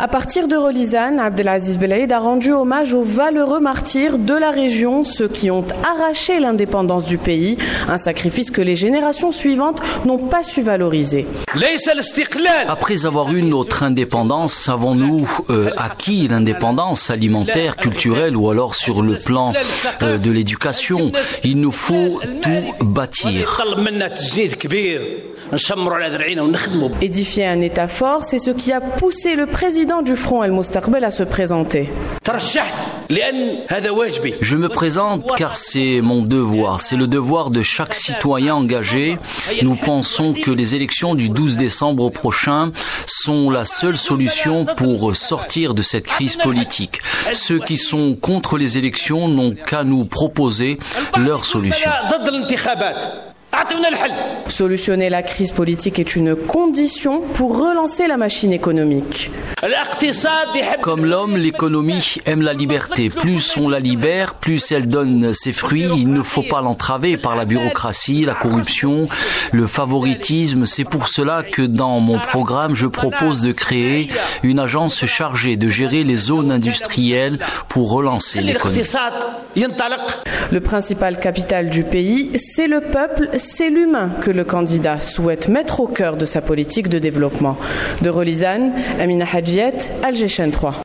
À partir de Relizane, Abdelaziz Belaïd a rendu hommage aux valeureux martyrs de la région, ceux qui ont arraché l'indépendance du pays, un sacrifice que les générations suivantes n'ont pas su valoriser. Après avoir eu notre indépendance, avons-nous acquis l'indépendance alimentaire, culturelle ou alors sur le plan de l'éducation? Il nous faut tout bâtir. Édifier un État fort, c'est ce qui a poussé le président du Front El Moustaqbel à se présenter. Je me présente car c'est mon devoir, c'est le devoir de chaque citoyen engagé. Nous pensons que les élections du 12 décembre prochain sont la seule solution pour sortir de cette crise politique. Ceux qui sont contre les élections n'ont qu'à nous proposer leur solution. Solutionner la crise politique est une condition pour relancer la machine économique. Comme l'homme, l'économie aime la liberté. Plus on la libère, plus elle donne ses fruits. Il ne faut pas l'entraver par la bureaucratie, la corruption, le favoritisme. C'est pour cela que dans mon programme, je propose de créer une agence chargée de gérer les zones industrielles pour relancer l'économie. Le principal capital du pays, c'est le peuple, c'est l'humain que le candidat souhaite mettre au cœur de sa politique de développement. De Relizane, Amina Hadjiet, Alger Chaîne 3.